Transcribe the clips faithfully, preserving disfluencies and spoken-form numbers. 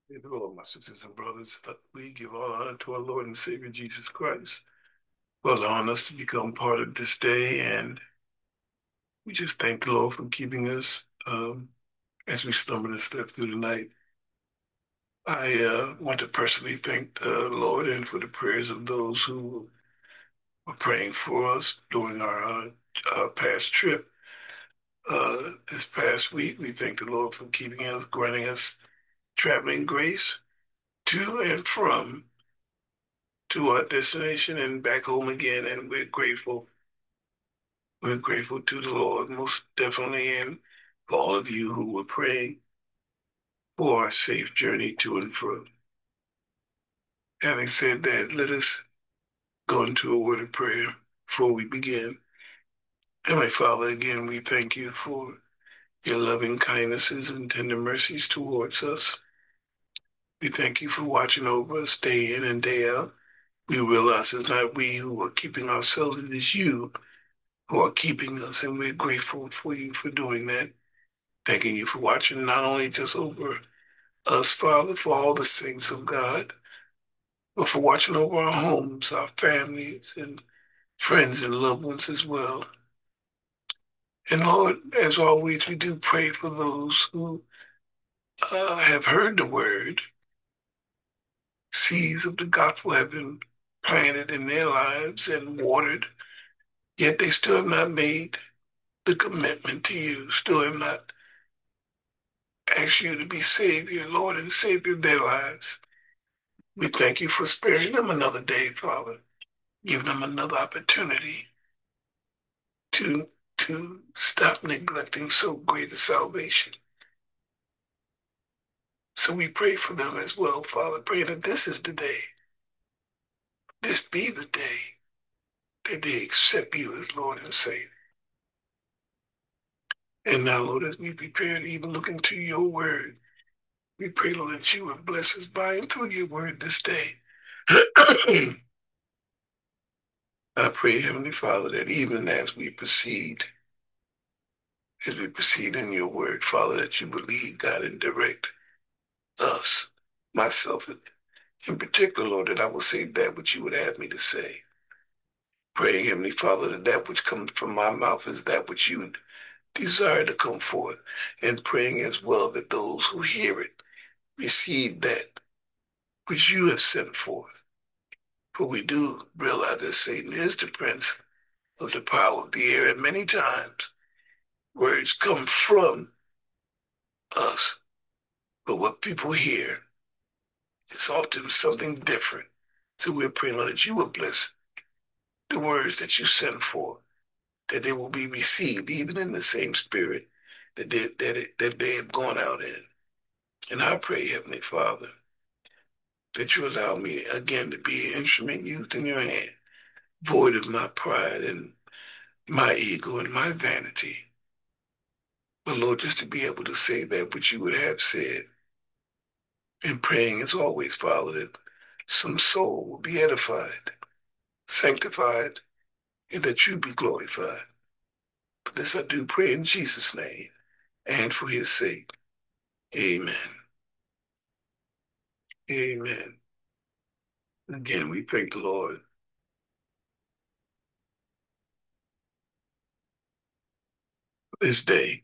Praise the Lord, my sisters and brothers. We give all honor to our Lord and Savior Jesus Christ for allowing us to become part of this day. And we just thank the Lord for keeping us um, as we stumble and step through the night. I uh, want to personally thank the Lord and for the prayers of those who were praying for us during our uh, uh, past trip. Uh, this past week, we thank the Lord for keeping us, granting us traveling grace to and from to our destination and back home again, and we're grateful. We're grateful to the Lord, most definitely, and for all of you who were praying for our safe journey to and from. Having said that, let us go into a word of prayer before we begin. Heavenly Father, again, we thank you for your loving kindnesses and tender mercies towards us. We thank you for watching over us day in and day out. We realize it's not we who are keeping ourselves, it is you who are keeping us, and we're grateful for you for doing that. Thanking you for watching not only just over us, Father, for all the saints of God, but for watching over our homes, our families, and friends and loved ones as well. And Lord, as always, we do pray for those who uh, have heard the word, seeds of the gospel have been planted in their lives and watered, yet they still have not made the commitment to you, still have not asked you to be Savior, Lord and Savior of their lives. We thank you for sparing them another day, Father, giving them another opportunity to, to stop neglecting so great a salvation. So we pray for them as well, Father, praying that this is the day, this be the day that they accept you as Lord and Savior. And now, Lord, as we prepare to even look into your word, we pray, Lord, that you would bless us by and through your word this day. I pray, Heavenly Father, that even as we proceed, as we proceed in your word, Father, that you would lead, God, and direct us, myself in particular, Lord, that I will say that which you would have me to say. Praying, Heavenly Father, that that which comes from my mouth is that which you desire to come forth. And praying as well that those who hear it receive that which you have sent forth. For we do realize that Satan is the prince of the power of the air, and many times words come from us, but what people hear is often something different. So we're praying, Lord, that you will bless the words that you send forth, that they will be received even in the same spirit that they, that, it, that they have gone out in. And I pray, Heavenly Father, that you allow me again to be an instrument used in your hand, void of my pride and my ego and my vanity. But Lord, just to be able to say that which you would have said, and praying as always, Father, that some soul will be edified, sanctified, and that you be glorified. For this I do pray in Jesus' name and for his sake. Amen. Amen. Again, we thank the Lord for this day.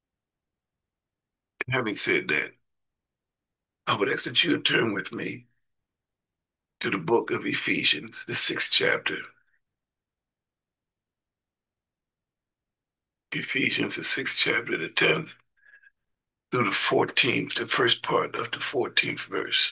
And having said that, I would ask that you would turn with me to the book of Ephesians, the sixth chapter. Ephesians, the sixth chapter, the tenth through the fourteenth, the first part of the fourteenth verse.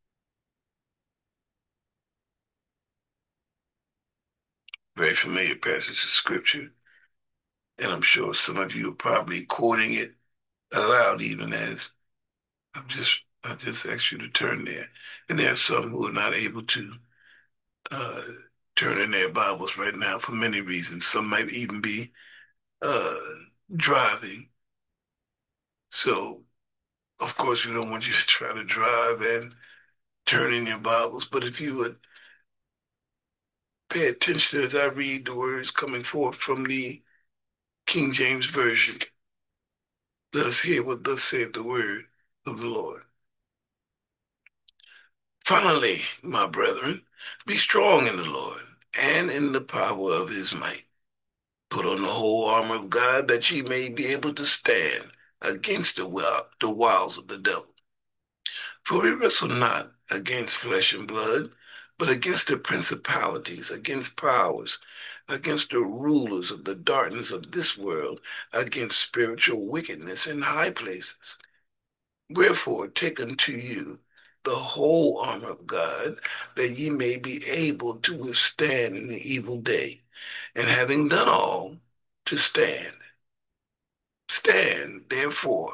Very familiar passage of scripture. And I'm sure some of you are probably quoting it aloud, even as I'm just, I just asked you to turn there. And there are some who are not able to uh, turn in their Bibles right now for many reasons. Some might even be uh, driving. So, of course, we don't want you to try to drive and turn in your Bibles. But if you would pay attention as I read the words coming forth from the King James Version, let us hear what thus saith the word of the Lord. Finally, my brethren, be strong in the Lord and in the power of his might. Put on the whole armor of God that ye may be able to stand against the, wil- the wiles of the devil. For we wrestle not against flesh and blood, but against the principalities, against powers, against the rulers of the darkness of this world, against spiritual wickedness in high places. Wherefore, take unto you the whole armor of God, that ye may be able to withstand in the evil day, and having done all, to stand. Stand, therefore.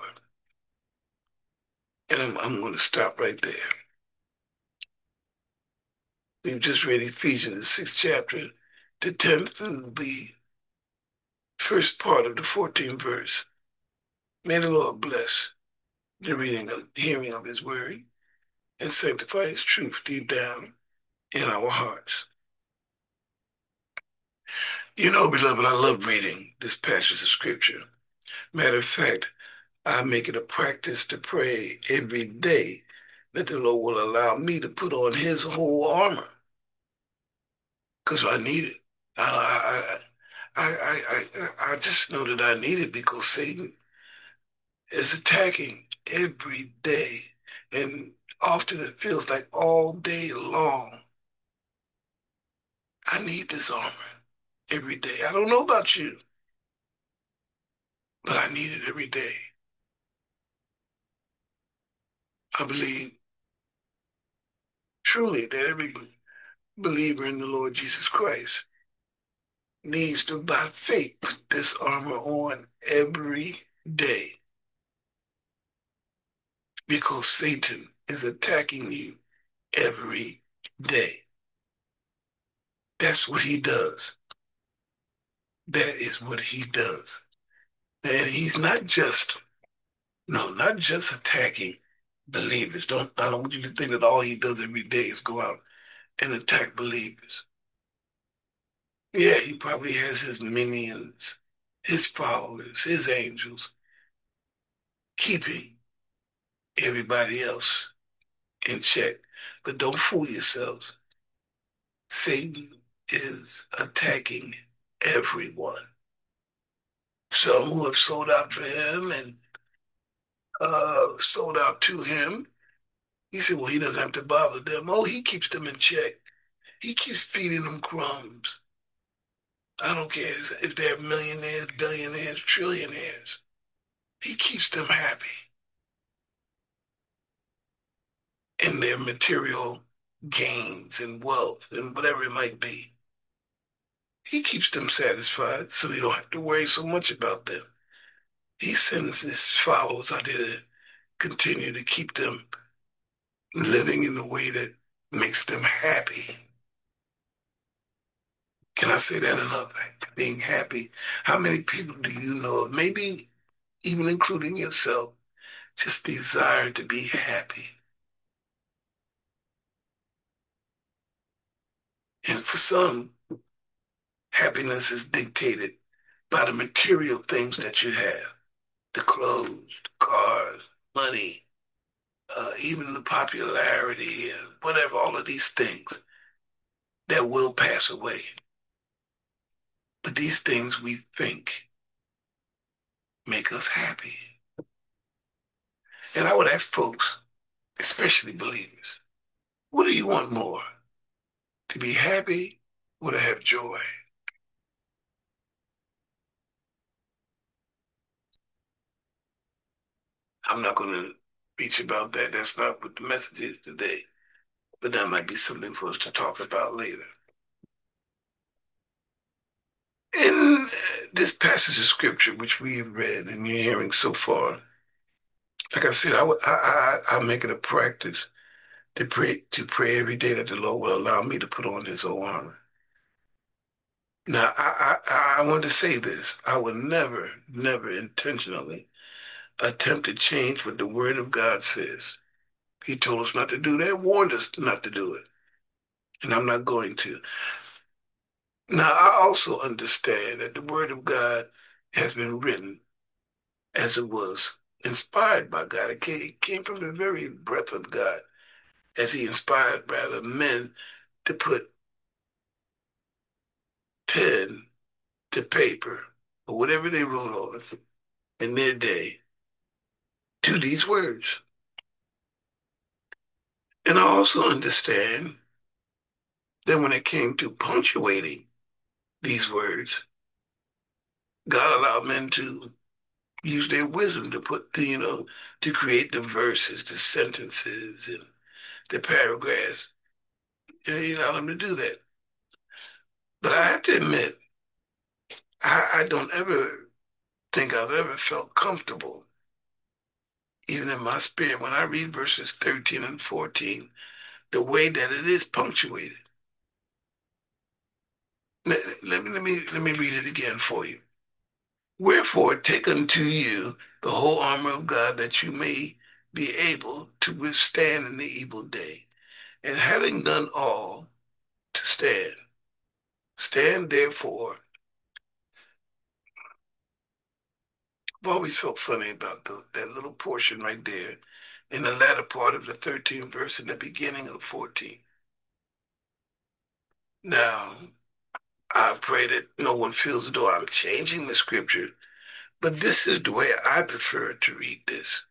And I'm, I'm going to stop right there. We've just read Ephesians, the sixth chapter, the tenth through the first part of the fourteenth verse. May the Lord bless the reading of hearing of his word and sanctify his truth deep down in our hearts. You know, beloved, I love reading this passage of scripture. Matter of fact, I make it a practice to pray every day that the Lord will allow me to put on his whole armor because I need it. I, I, I, I, I, I just know that I need it because Satan is attacking every day. And often it feels like all day long. I need this armor every day. I don't know about you, but I need it every day. I believe truly that every believer in the Lord Jesus Christ needs to, by faith, put this armor on every day because Satan is attacking you every day. That's what he does. That is what he does. And he's not just, no, not just attacking believers. Don't, I don't want you to think that all he does every day is go out and attack believers. Yeah, he probably has his minions, his followers, his angels, keeping everybody else in check. But don't fool yourselves. Satan is attacking everyone. Some who have sold out for him and uh, sold out to him. He said, well, he doesn't have to bother them. Oh, he keeps them in check. He keeps feeding them crumbs. I don't care if they're millionaires, billionaires, trillionaires. He keeps them happy in their material gains and wealth and whatever it might be. He keeps them satisfied so he don't have to worry so much about them. He sends his followers out there to continue to keep them living in a way that makes them happy. Can I say that enough? Being happy. How many people do you know, maybe even including yourself, just desire to be happy? And for some, happiness is dictated by the material things that you have, the clothes, the cars, money, uh, even the popularity and whatever, all of these things that will pass away. But these things we think make us happy. And I would ask folks, especially believers, what do you want more? To be happy or to have joy? I'm not going to preach about that. That's not what the message is today. But that might be something for us to talk about later. In this passage of scripture, which we have read and you're hearing so far, like I said, I, would, I, I, I make it a practice to pray to pray every day that the Lord will allow me to put on his whole armor. Now, I, I, I want to say this. I would never, never intentionally attempt to change what the Word of God says. He told us not to do that, warned us not to do it. And I'm not going to. Now, I also understand that the Word of God has been written as it was inspired by God. It came, it came from the very breath of God. as he inspired rather men to put pen to paper or whatever they wrote on it in their day to these words. And I also understand that when it came to punctuating these words, God allowed men to use their wisdom to put, you know, to create the verses, the sentences, and the paragraphs. You know, he allowed them to do that. But I have to admit, I, I don't ever think I've ever felt comfortable, even in my spirit, when I read verses thirteen and fourteen, the way that it is punctuated. Let, let me, let me, let me read it again for you. Wherefore, take unto you the whole armor of God, that you may be able to withstand in the evil day. And having done all, to stand. Stand therefore. I've always felt funny about the, that little portion right there in the latter part of the thirteenth verse and the beginning of the fourteenth. Now, I pray that no one feels as though I'm changing the scripture, but this is the way I prefer to read this.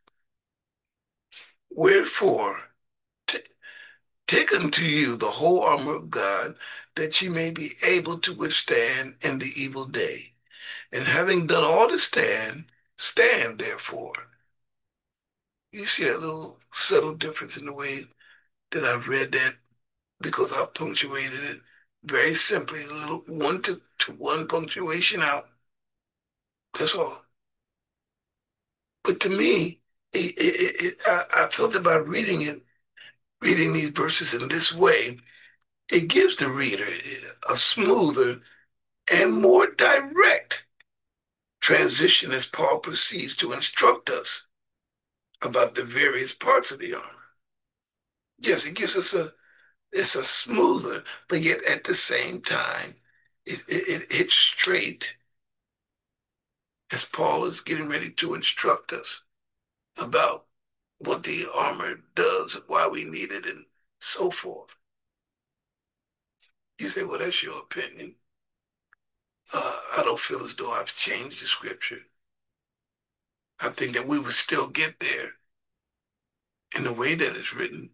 Wherefore, t- take unto you the whole armor of God, that ye may be able to withstand in the evil day. And having done all to stand, stand therefore. You see that little subtle difference in the way that I've read that, because I punctuated it very simply, a little one to, to one punctuation out. That's all. But to me, it, it, it, I, I felt about reading it, reading these verses in this way, it gives the reader a smoother and more direct transition as Paul proceeds to instruct us about the various parts of the armor. Yes, it gives us a it's a smoother, but yet at the same time, it, it, it hits straight as Paul is getting ready to instruct us about what the armor does, why we need it, and so forth. You say, well, that's your opinion. Uh, I don't feel as though I've changed the scripture. I think that we would still get there in the way that it's written.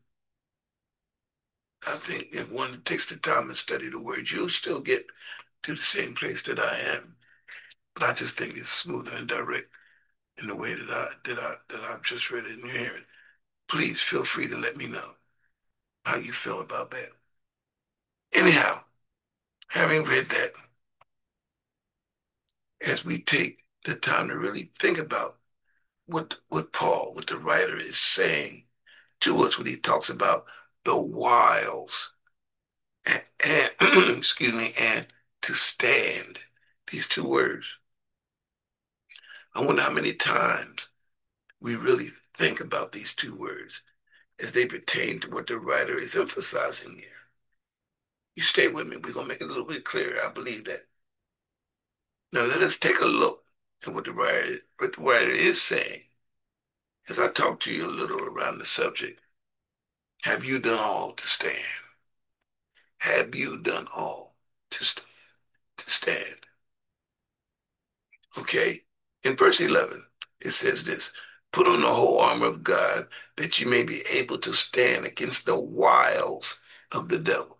I think if one takes the time to study the word, you'll still get to the same place that I am. But I just think it's smoother and direct in the way that I that I that I've just read it and you're hearing. Please feel free to let me know how you feel about that. Anyhow, having read that, as we take the time to really think about what what Paul, what the writer is saying to us when he talks about the wiles and, and excuse me, and to stand, these two words. I wonder how many times we really think about these two words as they pertain to what the writer is emphasizing here. You stay with me. We're going to make it a little bit clearer. I believe that. Now, let us take a look at what the writer, what the writer is saying as I talk to you a little around the subject. Have you done all to stand? Have you done all to stand? To stand. Okay? In verse eleven, it says this: put on the whole armor of God, that you may be able to stand against the wiles of the devil.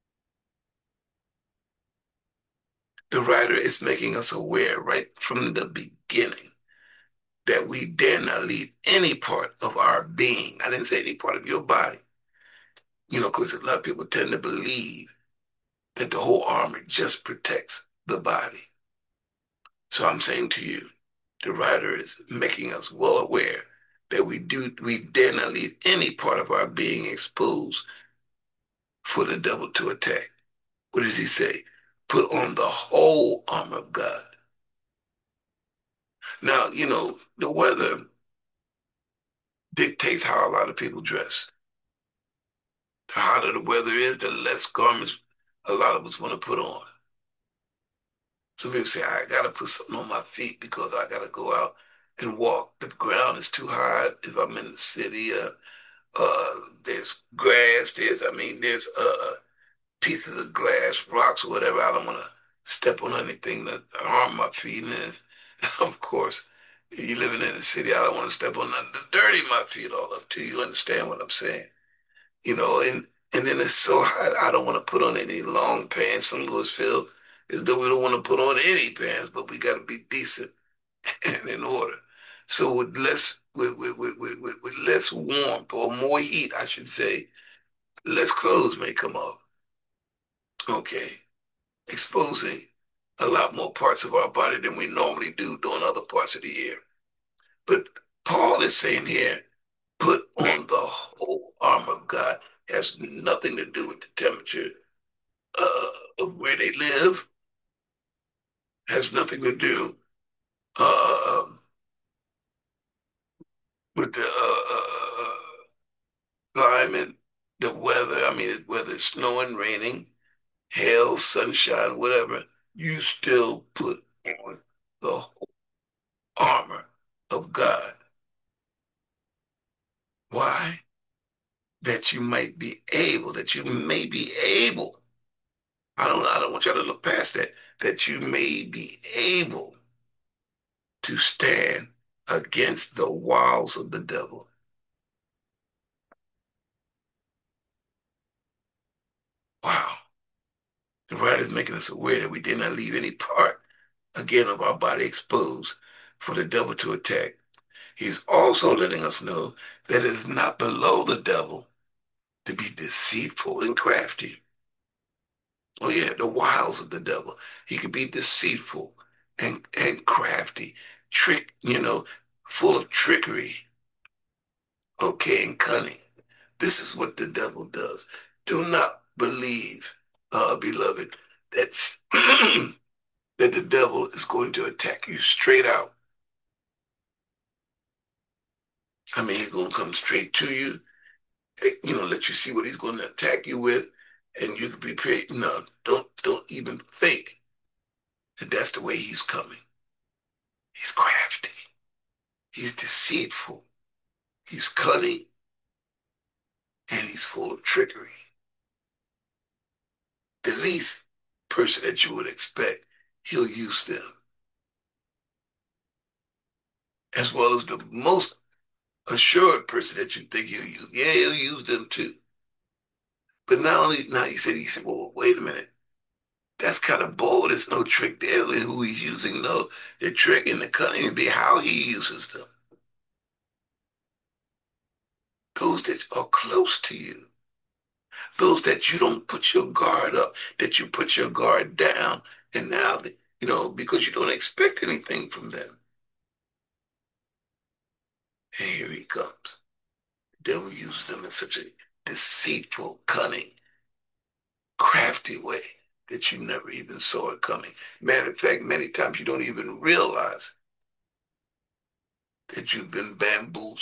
The writer is making us aware right from the beginning that we dare not leave any part of our being. I didn't say any part of your body, you know, because a lot of people tend to believe that the whole armor just protects the body. So I'm saying to you, the writer is making us well aware that we do we dare not leave any part of our being exposed for the devil to attack. What does he say? Put on the whole armor of God. Now, you know, the weather dictates how a lot of people dress. The hotter the weather is, the less garments a lot of us want to put on. So people say, I got to put something on my feet because I got to go out and walk. The ground is too hard if I'm in the city. Uh, Uh, there's grass. There's, I mean, there's uh pieces of glass, rocks, whatever. I don't want to step on anything that harm my feet. And of course, if you're living in the city, I don't want to step on nothing to dirty my feet all up to you. Understand what I'm saying? You know, and and then it's so hot. I don't want to put on any long pants. Some of us feel as though we don't want to put on any pants, but we got to be decent and in order. So with less with with, with, with, with with less warmth or more heat, I should say, less clothes may come off. Okay, exposing a lot more parts of our body than we normally do during other parts of the year. But Paul is saying here, put on the whole armor of God. It has nothing to do with the temperature uh, of where they live. Has nothing to do uh, with the uh, uh, climate, the weather. I mean, whether it's snowing, raining, hail, sunshine, whatever. You still put on the whole armor of God. Why? That you might be able, that you may be able. I don't I don't want you to look past that, that you may be able to stand against the wiles of the devil. Wow. The writer is making us aware that we did not leave any part, again, of our body exposed for the devil to attack. He's also letting us know that it is not below the devil to be deceitful and crafty. Oh yeah, the wiles of the devil. He could be deceitful and and crafty, trick, you know, full of trickery, okay, and cunning. This is what the devil does. Do not believe, uh, beloved, that's that the devil is going to attack you straight out. I mean, he's going to come straight to you, eh, you know, let you see what he's going to attack you with, and you can be prepared. No, don't don't even think that that's the way he's coming. He's crafty. He's deceitful. He's cunning, and he's full of trickery. The least person that you would expect, he'll use them, as well as the most assured person that you think he'll use. Yeah, he'll use them too. But not only now, he said, he said, well, wait a minute. That's kind of bold. There's no trick there in who he's using. No, the trick and the cunning would be how he uses them. Those that are close to you, those that you don't put your guard up, that you put your guard down, and now, you know, because you don't expect anything from them. And here he comes. The devil uses them in such a deceitful, cunning, crafty way that you never even saw it coming. Matter of fact, many times you don't even realize that you've been bamboozled.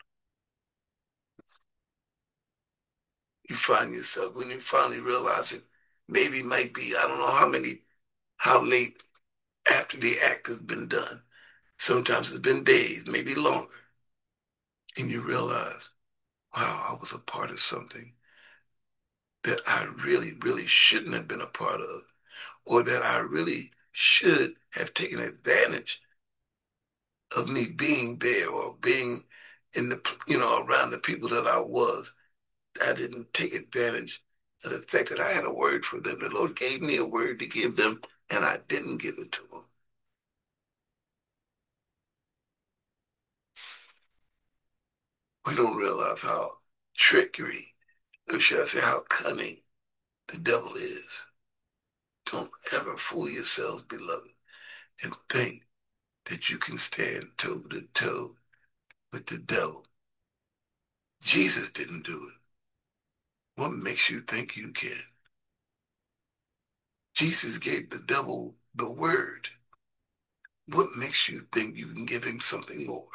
You find yourself, when you finally realize it, maybe it might be, I don't know how many, how late after the act has been done. Sometimes it's been days, maybe longer. And you realize, wow, I was a part of something that I really, really shouldn't have been a part of, or that I really should have taken advantage of me being there or being in the, you know, around the people that I was. I didn't take advantage of the fact that I had a word for them. The Lord gave me a word to give them, and I didn't give it to them. We don't realize how trickery, or should I say, how cunning the devil is. Don't ever fool yourselves, beloved, and think that you can stand toe to toe with the devil. Jesus didn't do it. What makes you think you can? Jesus gave the devil the word. What makes you think you can give him something more?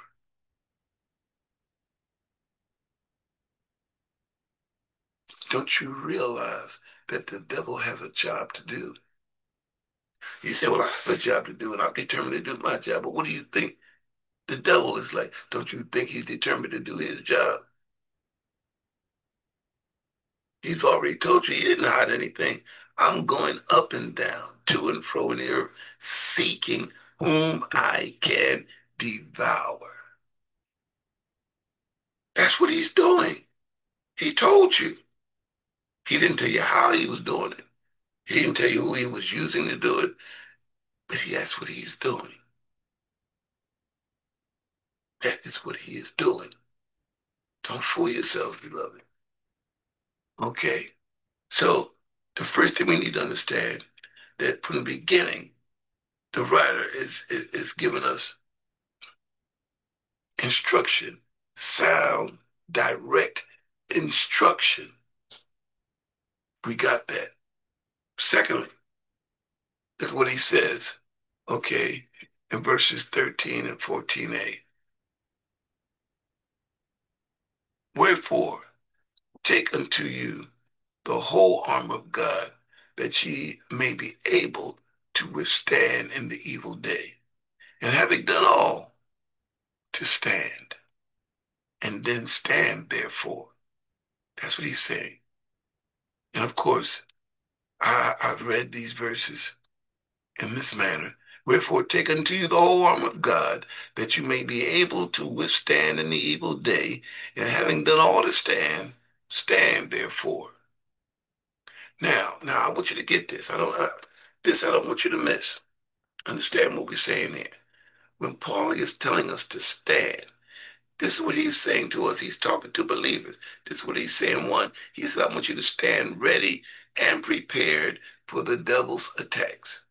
Don't you realize that the devil has a job to do? You say, well, I have a job to do and I'm determined to do my job. But what do you think the devil is like? Don't you think he's determined to do his job? He's already told you he didn't hide anything. I'm going up and down, to and fro in the earth, seeking whom I can devour. That's what he's doing. He told you. He didn't tell you how he was doing it. He didn't tell you who he was using to do it, but he, that's what he's doing. That is what he is doing. Don't fool yourself, beloved. Okay? So the first thing we need to understand that from the beginning, the writer is, is, is giving us instruction, sound, direct instruction. We got that. Secondly, look what he says, okay, in verses thirteen and fourteen a. Wherefore, take unto you the whole armor of God, that ye may be able to withstand in the evil day. And having done all, to stand. And then stand, therefore. That's what he's saying. And of course, I, I've read these verses in this manner. Wherefore, take unto you the whole armor of God, that you may be able to withstand in the evil day, and having done all to stand, stand therefore. Now, now I want you to get this. I don't. I, this I don't want you to miss. Understand what we're saying here. When Paul is telling us to stand, this is what he's saying to us. He's talking to believers. This is what he's saying. One, he said, I want you to stand ready and prepared for the devil's attacks.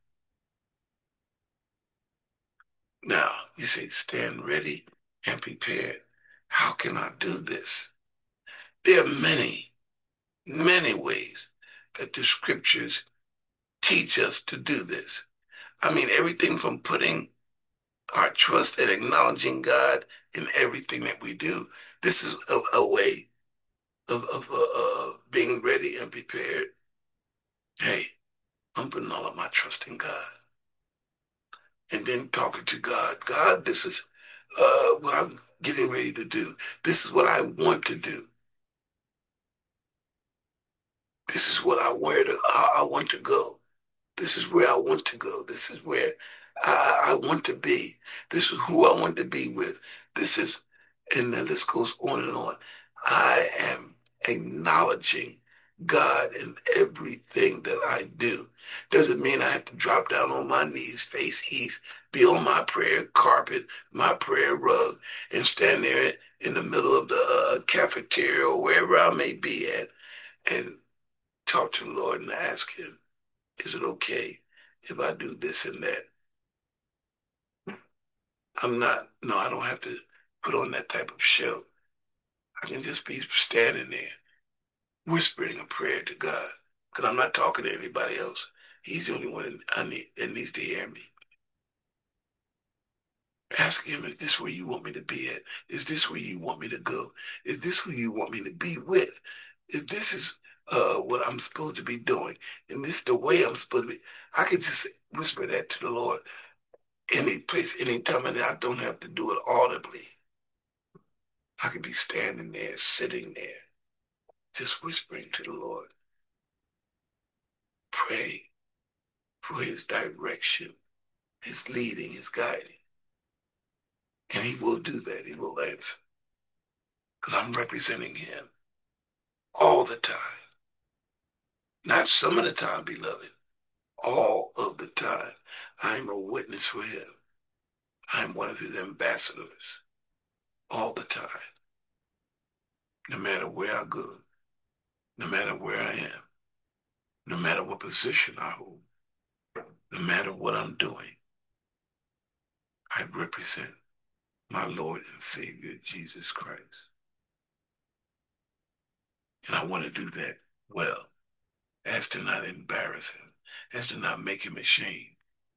Now, you say, stand ready and prepared. How can I do this? There are many, many ways that the scriptures teach us to do this. I mean, everything from putting our trust and acknowledging God in everything that we do. This is a, a way of, of uh, uh, being ready and prepared. Hey, I'm putting all of my trust in God. And then talking to God. God, this is uh, what I'm getting ready to do. This is what I want to do. This is what I where to I, I want to go. This is where I want to go. This is where I, I want to be. This is who I want to be with. This is, and the list goes on and on. I am acknowledging God in everything that I do. Doesn't mean I have to drop down on my knees, face east, be on my prayer carpet, my prayer rug, and stand there in the middle of the uh, cafeteria or wherever I may be at and talk to the Lord and ask Him, is it okay if I do this and that? I'm not, no, I don't have to put on that type of show. I can just be standing there whispering a prayer to God because I'm not talking to anybody else. He's the only one that, I need, that needs to hear me. Ask Him, is this where you want me to be at? Is this where you want me to go? Is this who you want me to be with? Is this is uh, what I'm supposed to be doing? And this is the way I'm supposed to be? I could just whisper that to the Lord any place, any time, and I don't have to do it audibly. I could be standing there, sitting there, just whispering to the Lord. Pray for His direction, His leading, His guiding. And He will do that. He will answer. Because I'm representing Him all the time. Not some of the time, beloved. All of the time. I'm a witness for Him. I'm one of His ambassadors. All the time. No matter where I go. No matter where I am. No matter what position I hold. No matter what I'm doing. I represent my Lord and Savior, Jesus Christ. And I want to do that well, as to not embarrass Him, as to not make Him ashamed.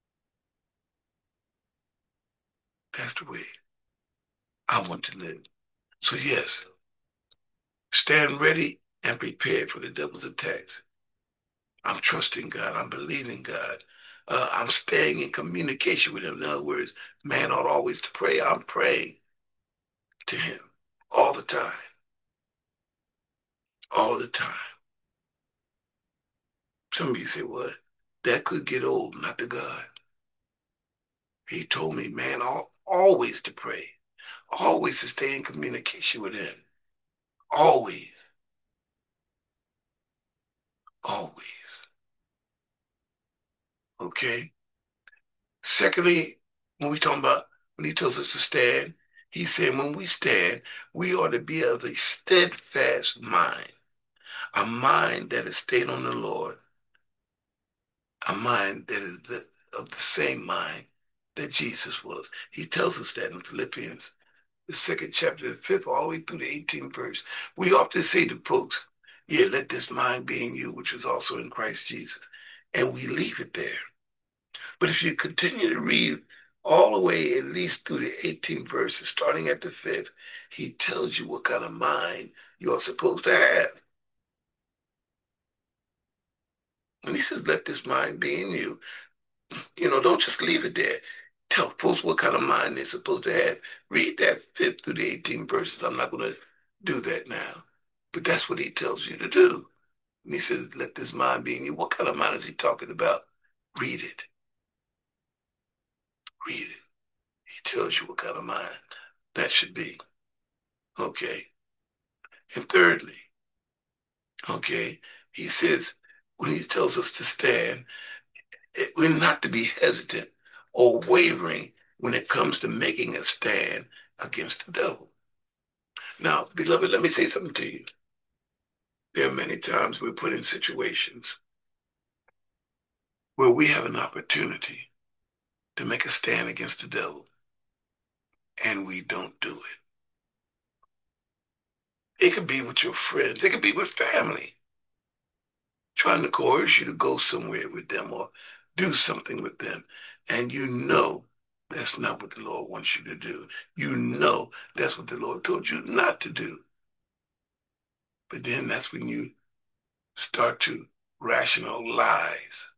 That's the way I want to live. So yes, stand ready and prepared for the devil's attacks. I'm trusting God. I'm believing God. Uh, I'm staying in communication with Him. In other words, man ought always to pray. I'm praying to Him all the time. All the time. Some of you say, well, that could get old, not to God. He told me, man, al always to pray, always to stay in communication with him. Always, always. Okay? Secondly, when we talk about, when he tells us to stand, he said when we stand, we ought to be of a steadfast mind, a mind that is stayed on the Lord, a mind that is the, of the same mind that Jesus was. He tells us that in Philippians, the second chapter, the fifth, all the way through the eighteenth verse. We often say to folks, yeah, let this mind be in you, which is also in Christ Jesus. And we leave it there. But if you continue to read all the way at least through the eighteenth verses, starting at the fifth, he tells you what kind of mind you're supposed to have. When he says, let this mind be in you, you know, don't just leave it there. Tell folks what kind of mind they're supposed to have. Read that fifth through the eighteenth verses. I'm not going to do that now. But that's what he tells you to do. And he says, let this mind be in you. What kind of mind is he talking about? Read it. Read it. He tells you what kind of mind that should be. Okay. And thirdly, okay, he says, when he tells us to stand, it, we're not to be hesitant or wavering when it comes to making a stand against the devil. Now, beloved, let me say something to you. There are many times we're put in situations where we have an opportunity to make a stand against the devil, and we don't do it. It could be with your friends. It could be with family, trying to coerce you to go somewhere with them or do something with them. And you know that's not what the Lord wants you to do. You know that's what the Lord told you not to do. But then that's when you start to rationalize.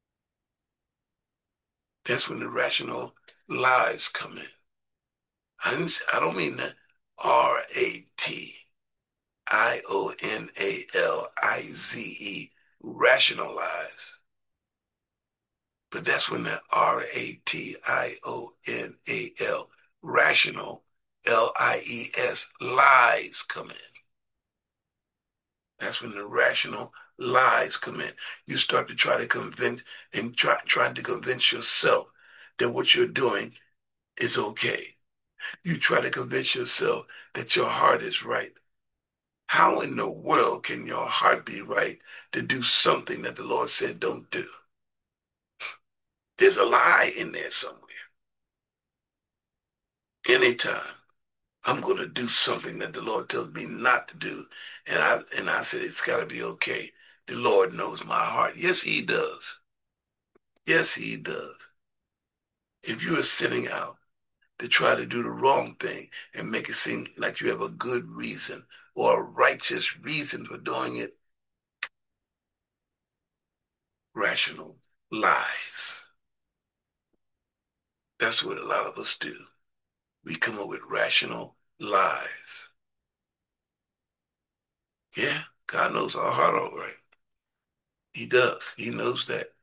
That's when the rational lies come in. I didn't. I don't mean that R A T I O N A L I Z E, rationalize. But that's when the R A T I O N A L, rational, L I E S, lies come in. That's when the rational lies come in. You start to try to convince and try trying to convince yourself that what you're doing is okay. You try to convince yourself that your heart is right. How in the world can your heart be right to do something that the Lord said don't do? There's a lie in there somewhere. Anytime I'm going to do something that the Lord tells me not to do, and I and I said it's got to be okay. The Lord knows my heart. Yes, He does. Yes, He does. If you are sitting out to try to do the wrong thing and make it seem like you have a good reason or a righteous reason for doing it, rational lies. That's what a lot of us do. We come up with rational lies. Yeah, God knows our heart all right. He does. He knows that.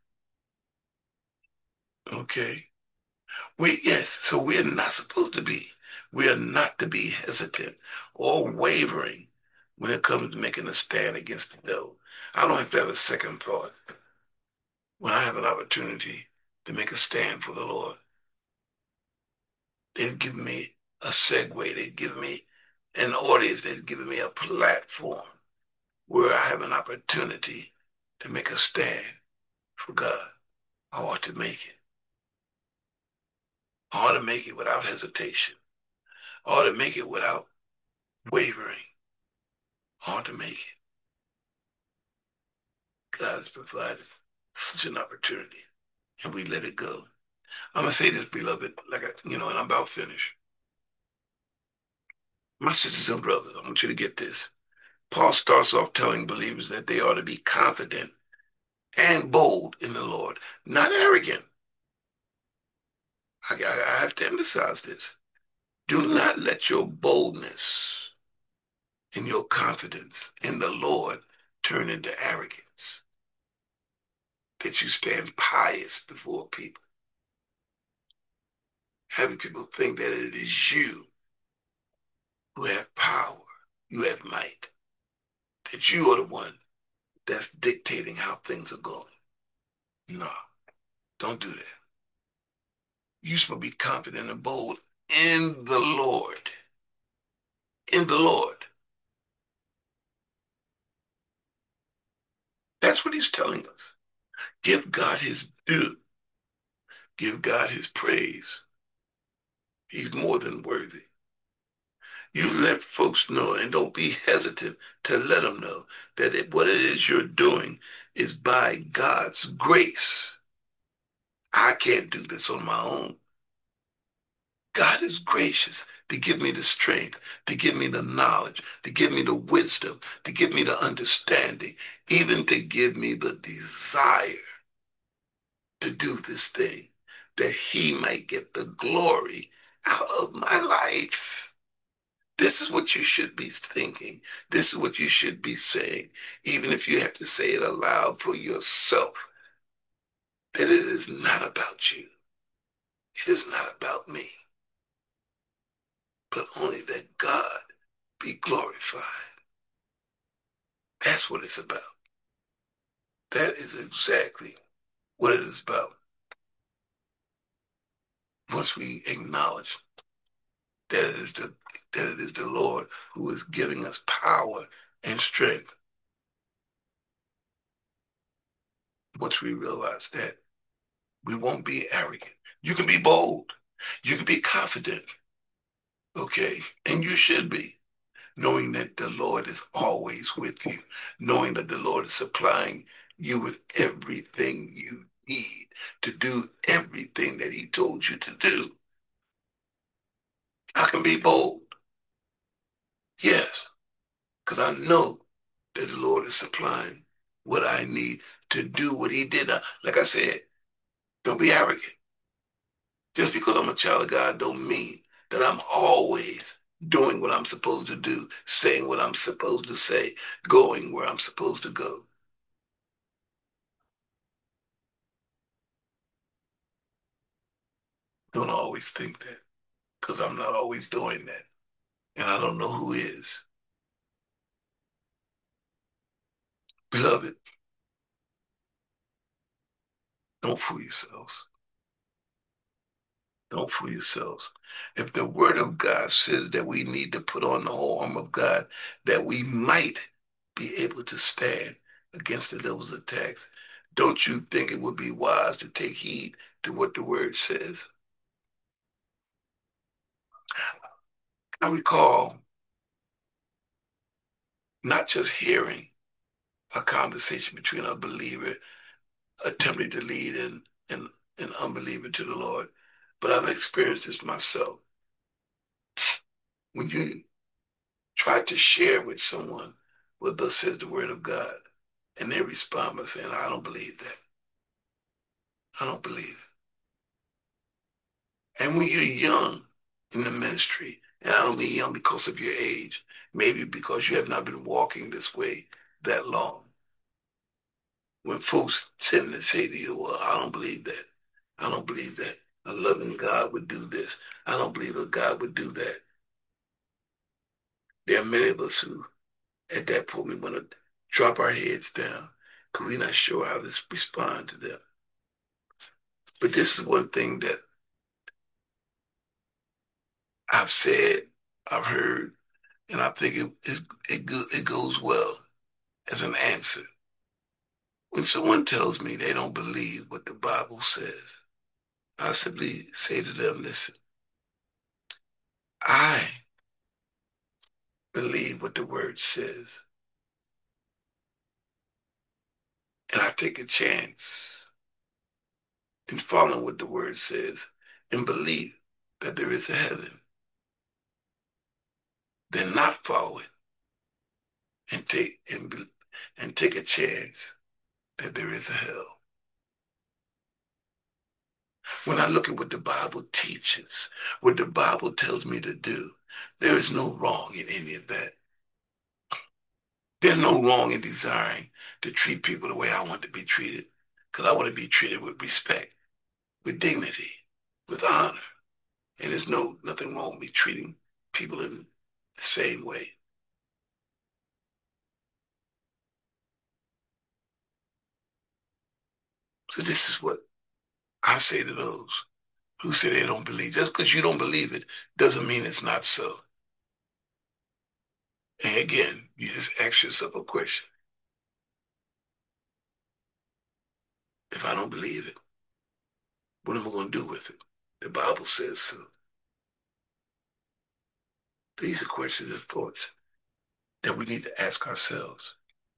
Okay. We, yes, so we're not supposed to be. We are not to be hesitant or wavering when it comes to making a stand against the devil. I don't have to have a second thought when I have an opportunity to make a stand for the Lord. They've given me a segue. They've given me an audience. They've given me a platform where I have an opportunity to make a stand for God. I ought to make it. I ought to make it without hesitation. I ought to make it without wavering. I ought to make it. God has provided such an opportunity, and we let it go. I'm gonna say this, beloved, like I, you know, and I'm about finished. My sisters and brothers, I want you to get this. Paul starts off telling believers that they ought to be confident and bold in the Lord, not arrogant. I, I have to emphasize this. Do not let your boldness and your confidence in the Lord turn into arrogance. that you stand pious before people, having people think that it is you who have power, you have might, that you are the one that's dictating how things are going. No, don't do that. You're supposed to be confident and bold in the Lord. In the Lord. That's what he's telling us. Give God his due. Give God his praise. He's more than worthy. You let folks know, and don't be hesitant to let them know that it, what it is you're doing is by God's grace. I can't do this on my own. God is gracious to give me the strength, to give me the knowledge, to give me the wisdom, to give me the understanding, even to give me the desire to do this thing, that he might get the glory out of my life. This is what you should be thinking. This is what you should be saying, even if you have to say it aloud for yourself, that it is not about you. It is not about me, but only that God be glorified. That's what it's about. That is exactly what it is about. Once we acknowledge that it is the that it is the Lord who is giving us power and strength, once we realize that, we won't be arrogant. You can be bold. You can be confident. Okay? And you should be, knowing that the Lord is always with you, knowing that the Lord is supplying you with everything you need to do everything that he told you to do. I can be bold. Yes, because I know that the Lord is supplying what I need to do what he did. Now, like I said, don't be arrogant. Just because I'm a child of God don't mean that I'm always doing what I'm supposed to do, saying what I'm supposed to say, going where I'm supposed to go. Don't always think that, because I'm not always doing that. And I don't know who is. Beloved, don't fool yourselves. Don't fool yourselves. If the word of God says that we need to put on the whole armor of God, that we might be able to stand against the devil's attacks, don't you think it would be wise to take heed to what the word says? I recall not just hearing a conversation between a believer attempting to lead an, an, an unbeliever to the Lord, but I've experienced this myself. When you try to share with someone what thus says the word of God, and they respond by saying, I don't believe that. I don't believe it. And when you're young in the ministry, and I don't mean young because of your age, maybe because you have not been walking this way that long, when folks tend to say to you, well, I don't believe that. I don't believe that a loving God would do this. I don't believe that God would do that. There are many of us who, at that point, we want to drop our heads down because we're not sure how to respond to them. But this is one thing that I've said, I've heard, and I think it, it, it, go, it goes well as an answer. When someone tells me they don't believe what the Bible says, I simply say to them, listen, I believe what the word says. And I take a chance in following what the word says and believe that there is a heaven. Then not follow it and take and, be, and take a chance that there is a hell. When I look at what the Bible teaches, what the Bible tells me to do, there is no wrong in any of that. There's no wrong in desiring to treat people the way I want to be treated. because I want to be treated with respect, with dignity, with honor. And there's no nothing wrong with me treating people in the same way. So this is what I say to those who say they don't believe. Just because you don't believe it doesn't mean it's not so. And again, you just ask yourself a question. If I don't believe it, what am I going to do with it? The Bible says so. These are questions and thoughts that we need to ask ourselves.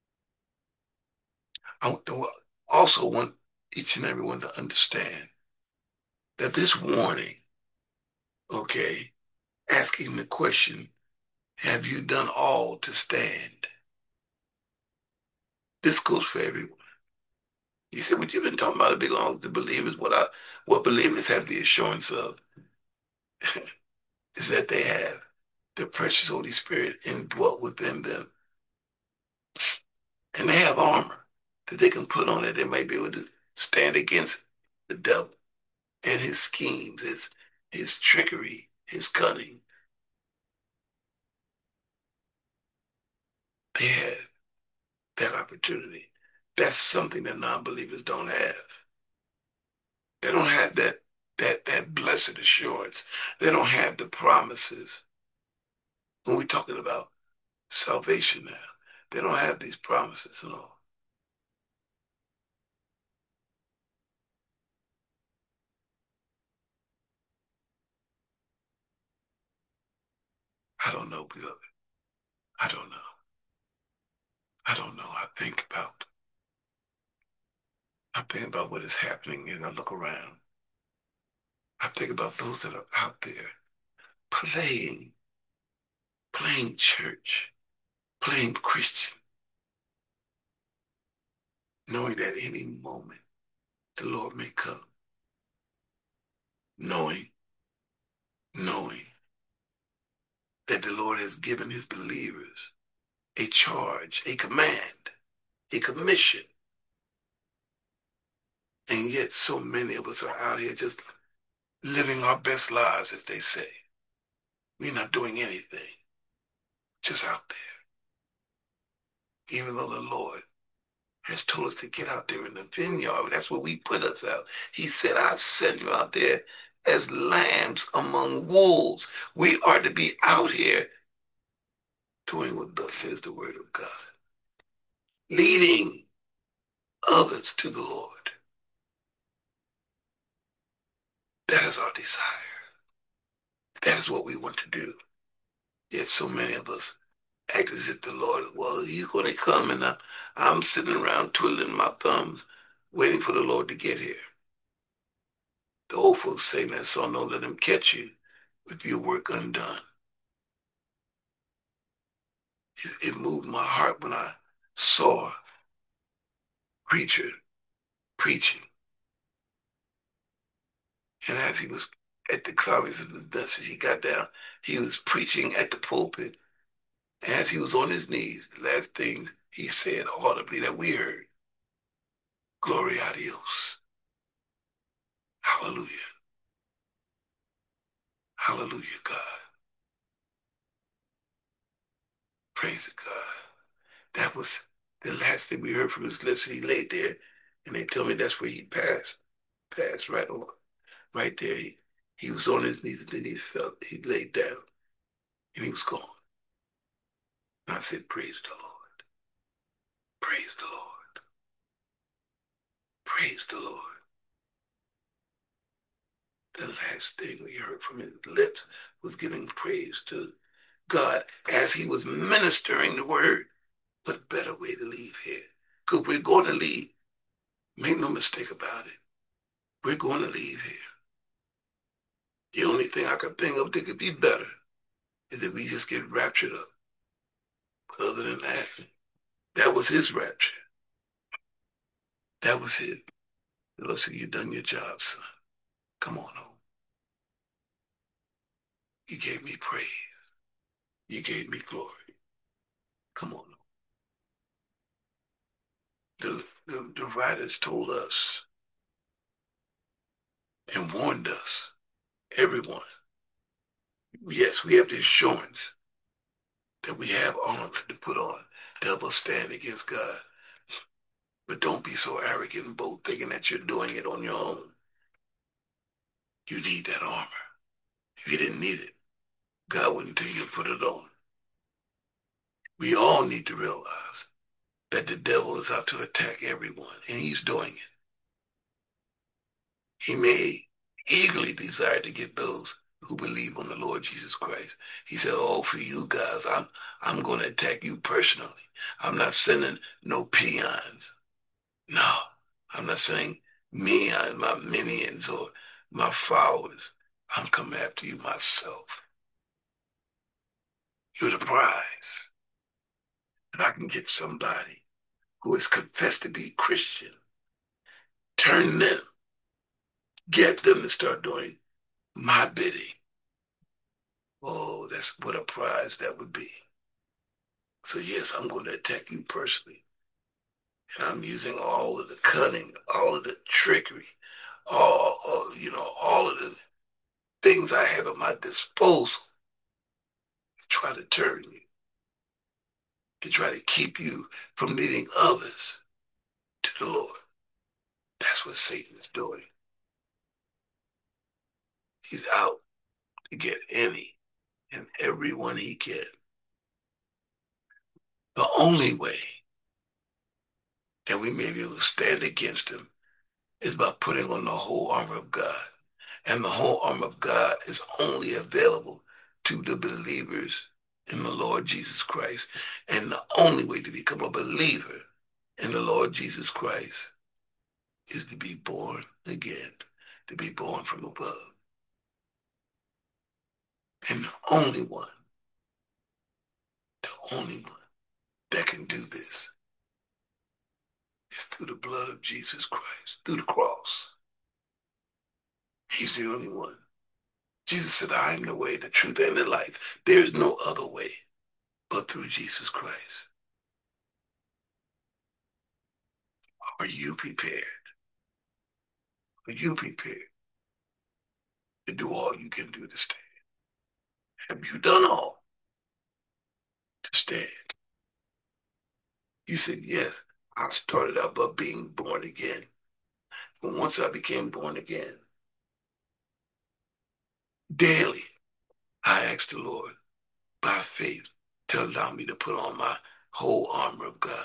I also want each and everyone to understand that this warning, okay, asking the question, have you done all to stand? This goes for everyone. You see, what you've been talking about, it belongs to believers. What I, what believers have the assurance of is that they have the precious Holy Spirit indwelt within them. And they have armor that they can put on it. They might be able to stand against the devil and his schemes, his, his trickery, his cunning. They have that opportunity. That's something that non-believers don't have. They don't have that that that blessed assurance. They don't have the promises. When we're talking about salvation now, they don't have these promises at all. I don't know, beloved. I don't know. I don't know. I think about I think about what is happening and I look around. I think about those that are out there playing, playing church, playing Christian, knowing that any moment the Lord may come, knowing, knowing that the Lord has given his believers a charge, a command, a commission. And yet so many of us are out here just living our best lives, as they say. We're not doing anything, just out there. Even though the Lord has told us to get out there in the vineyard. That's where we put us out. He said, I've sent you out there as lambs among wolves. We are to be out here doing what thus says the word of God, leading others to the Lord. That is our desire. That is what we want to do. Yet so many of us act as if the Lord, well, he's going to come and I, I'm sitting around twiddling my thumbs, waiting for the Lord to get here. The old folks say that song, don't let him catch you with your work undone. It, it moved my heart when I saw a preacher preaching. And as he was at the climax of his message, he got down, he was preaching at the pulpit. As he was on his knees, the last thing he said audibly that we heard, Gloria a Dios. Hallelujah. Hallelujah, God. Praise God. That was the last thing we heard from his lips. He laid there, and they tell me that's where he passed. Passed right on, right there. He, he was on his knees, and then he felt, he laid down, and he was gone. And I said, praise the Lord. Praise the Lord. Praise the Lord. The last thing we heard from his lips was giving praise to God as he was ministering the word. What better way to leave here? Because we're going to leave. Make no mistake about it. We're going to leave here. The only thing I could think of that could be better is if we just get raptured up. But other than that, that was his rapture. That was it. The Lord said, you've done your job, son. Come on home. You gave me praise. You gave me glory. Come on home. The, The, the writers told us and warned us, everyone, yes, we have the assurance that we have armor to put on to help us stand against God. But don't be so arrogant and bold thinking that you're doing it on your own. You need that armor. If you didn't need it, God wouldn't tell you to put it on. We all need to realize that the devil is out to attack everyone, and he's doing it. He may eagerly desire to get those who believe on the Lord Jesus Christ. He said, oh, for you guys, I'm I'm going to attack you personally. I'm not sending no peons. No, I'm not sending me and my minions or my followers. I'm coming after you myself. You're the prize. And I can get somebody who has confessed to be Christian, turn them, get them to start doing my bidding. Oh, that's what a prize that would be. So yes, I'm going to attack you personally. And I'm using all of the cunning, all of the trickery, all, all you know, all of the things I have at my disposal to try to turn you, to try to keep you from leading others to the Lord. That's what Satan is doing. He's out to get any and everyone he can. The only way that we may be able to stand against him is by putting on the whole armor of God. And the whole armor of God is only available to the believers in the Lord Jesus Christ. And the only way to become a believer in the Lord Jesus Christ is to be born again, to be born from above. And the only one, the only one that can do this is through the blood of Jesus Christ, through the cross. He's the only one. Jesus said, I am the way, the truth, and the life. There is no other way but through Jesus Christ. Are you prepared? Are you prepared to do all you can do to stand? Have you done all to stand? You said, yes, I started out by being born again. But once I became born again, daily, I asked the Lord by faith to allow me to put on my whole armor of God.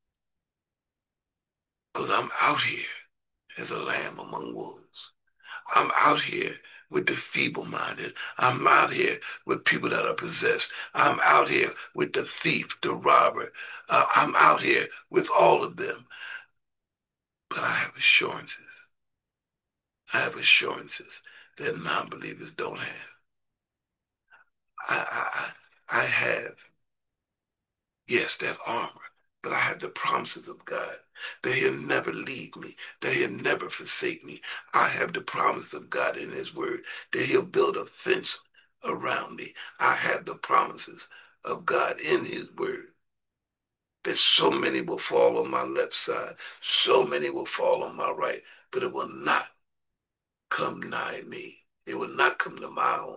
Because I'm out here as a lamb among wolves. I'm out here with the feeble-minded. I'm out here with people that are possessed. I'm out here with the thief, the robber. Uh, I'm out here with all of them. But I have assurances. I have assurances that non-believers don't have. I, I, I have, yes, that armor, but I have the promises of God that he'll never leave me, that he'll never forsake me. I have the promise of God in his word that he'll build a fence around me. I have the promises of God in his word that so many will fall on my left side, so many will fall on my right, but it will not come nigh me. It will not come to my home.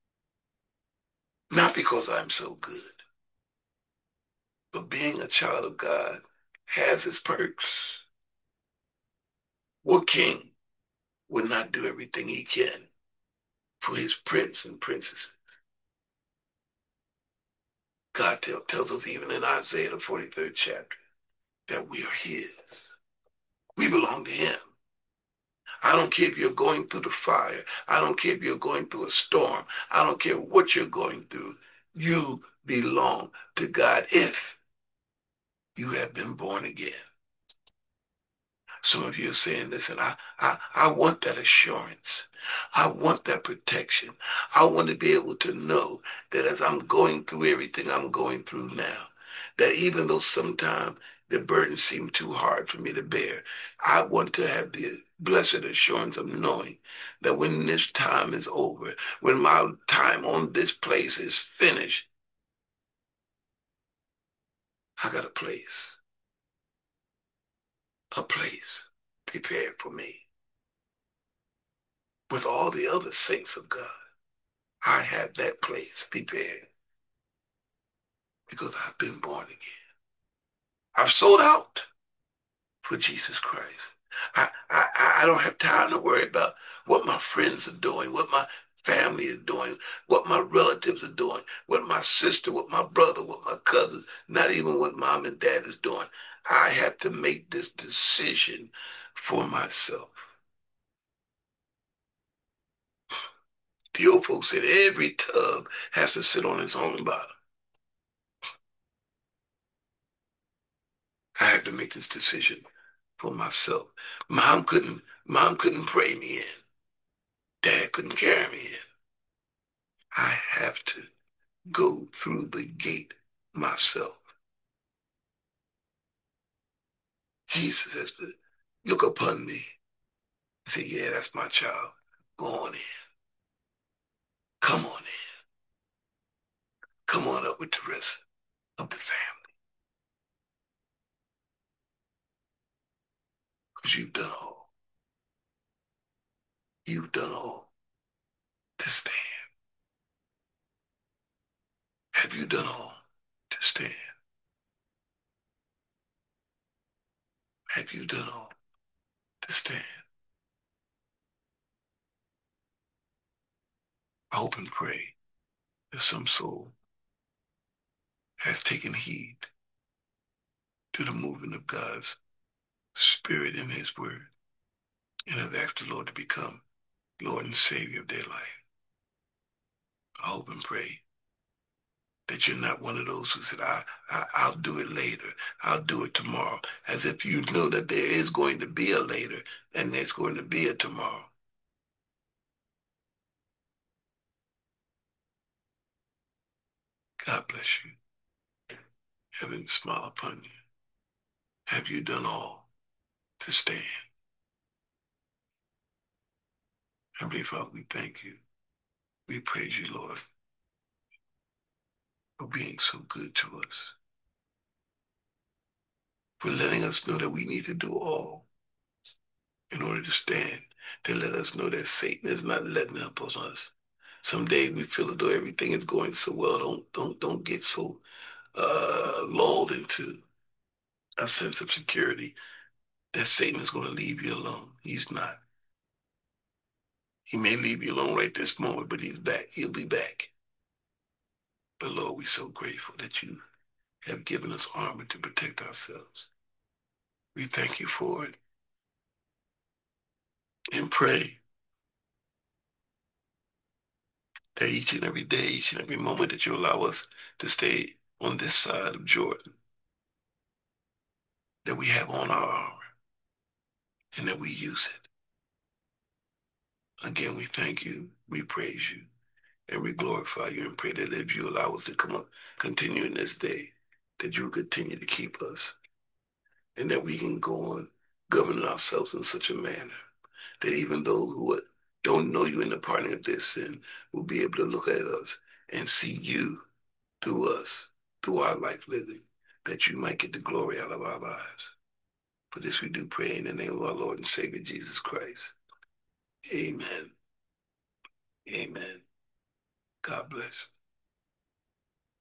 Not because I'm so good, but being a child of God has its perks. What king would not do everything he can for his prince and princesses? God tell, tells us even in Isaiah, the forty-third chapter, that we are his. We belong to him. I don't care if you're going through the fire. I don't care if you're going through a storm. I don't care what you're going through. You belong to God if you have been born again. Some of you are saying, listen, I, I, I want that assurance. I want that protection. I want to be able to know that as I'm going through everything I'm going through now, that even though sometimes the burdens seem too hard for me to bear, I want to have the blessed assurance of knowing that when this time is over, when my time on this place is finished, I got a place. a place prepared for me with all the other saints of God. I have that place prepared because I've been born again. I've sold out for Jesus Christ. I, I, I don't have time to worry about what my friends are doing, what my family is doing, what my relatives are doing, what my sister, what my brother, what my cousin, not even what mom and dad is doing. I have to make this decision for myself. The old folks said every tub has to sit on its own bottom. I have to make this decision for myself. Mom couldn't, mom couldn't pray me in. Dad couldn't carry me in. I have to go through the gate myself. Jesus has to look upon me and say, yeah, that's my child. Go on in. Come on in. Come on up with the rest of the family. Because you've done all. You've done all to stand. Have you done all to stand? Have you done all to stand? I hope and pray that some soul has taken heed to the movement of God's Spirit in His Word and have asked the Lord to become Lord and Savior of their life. I hope and pray that you're not one of those who said, I, I, I'll do it later. I'll do it tomorrow. As if you know that there is going to be a later and there's going to be a tomorrow. God bless you. Heaven smile upon you. Have you done all to stand? Heavenly Father, we thank you. We praise you, Lord, for being so good to us, for letting us know that we need to do all in order to stand, to let us know that Satan is not letting up on us. Some days we feel as though everything is going so well. Don't don't don't get so uh, lulled into a sense of security that Satan is going to leave you alone. He's not. He may leave you alone right this moment, but he's back. He'll be back. But Lord, we're so grateful that you have given us armor to protect ourselves. We thank you for it and pray that each and every day, each and every moment that you allow us to stay on this side of Jordan, that we have on our armor and that we use it. Again, we thank you, we praise you, and we glorify you and pray that if you allow us to come up, continue in this day, that you will continue to keep us and that we can go on governing ourselves in such a manner that even those who don't know you in the pardoning of their sin will be able to look at us and see you through us, through our life living, that you might get the glory out of our lives. For this we do pray in the name of our Lord and Savior, Jesus Christ. Amen. Amen. God bless.